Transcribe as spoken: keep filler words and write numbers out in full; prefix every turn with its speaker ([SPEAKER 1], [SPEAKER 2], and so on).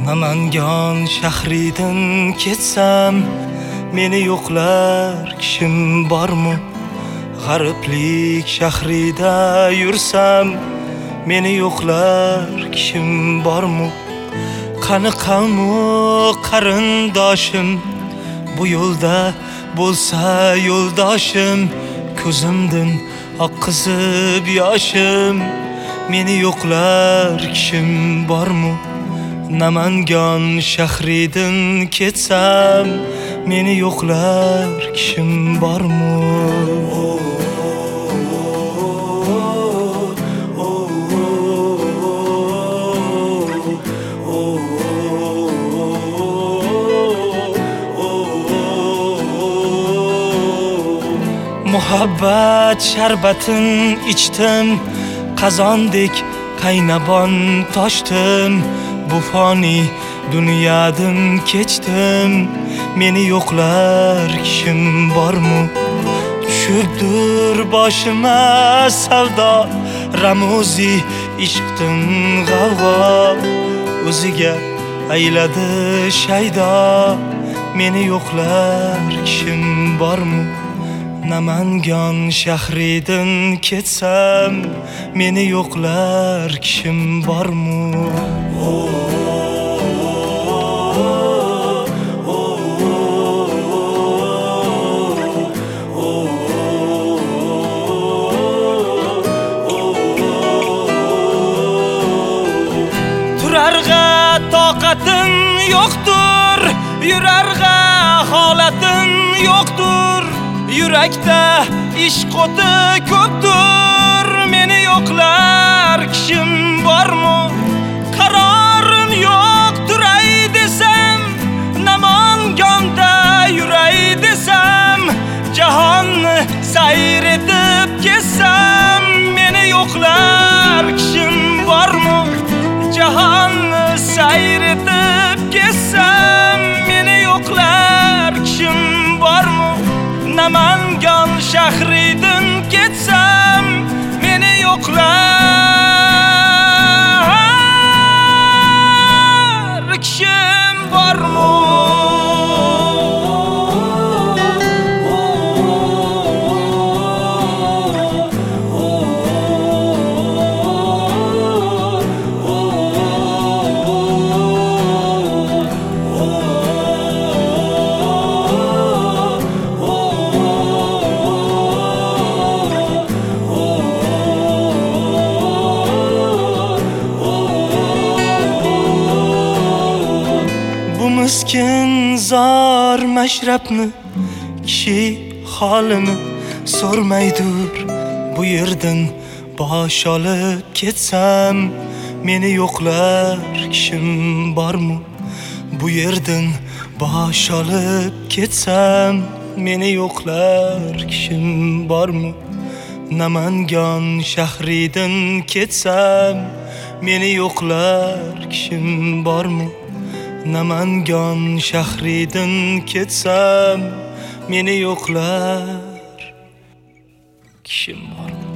[SPEAKER 1] Namangan shahridan ketsam, meni yo'qlar kishim bormi? G'ariblik shahrida yursam, meni yo'qlar kishim bormi? Qani qavmu qarindoshim, bu yo'lda bo'lsa yo'ldoshim, ko'zimdan oqqizib yoshim, meni yo'qlar kishim bormi? Namangan shahridan ketsam, meni yo'qlar kishim bormi? Muhabbat sharbatin ichdim, qazondek qaynabon toshdim, bu foni dunyodan kechdim, meni yo'qlar kishim bormi? Tushibdir boshima savdo, ramuzi ishqdan g'avg'o, o'ziga ayladi shaydo, meni yo'qlar kishim bormi? Namangan shahridan ketsam, meni yo'qlar kishim bormi? Turarga toqatim yo'qdir, yurarga holatim yo'qdir, yurakda ishq o'ti ko'pdir, meni yo'qlar kishim bormi? Qarorim yo'q, turay desam, Namanganda yuray desam, jahonni sayr etib ketsam, meni yo'qlar kishim bormi? Jahonni sayr etib ketsam, meni yo'qlar kishim bormi? Namangan shahridan ketsam, meni yo'qlar kishim bormi? Miskin zor mashrabni, kishi holini so'rmaydir, bu yerdan bosh olib ketsam, meni yo'qlar kishim bormi? Bu yerdan bosh olib ketsam, meni yo'qlar kishim bormi? Namangan shahridan ketsam, meni yo'qlar kishim bormi? Namangan shahridan ketsam, meni yo'qlar kishim bormi?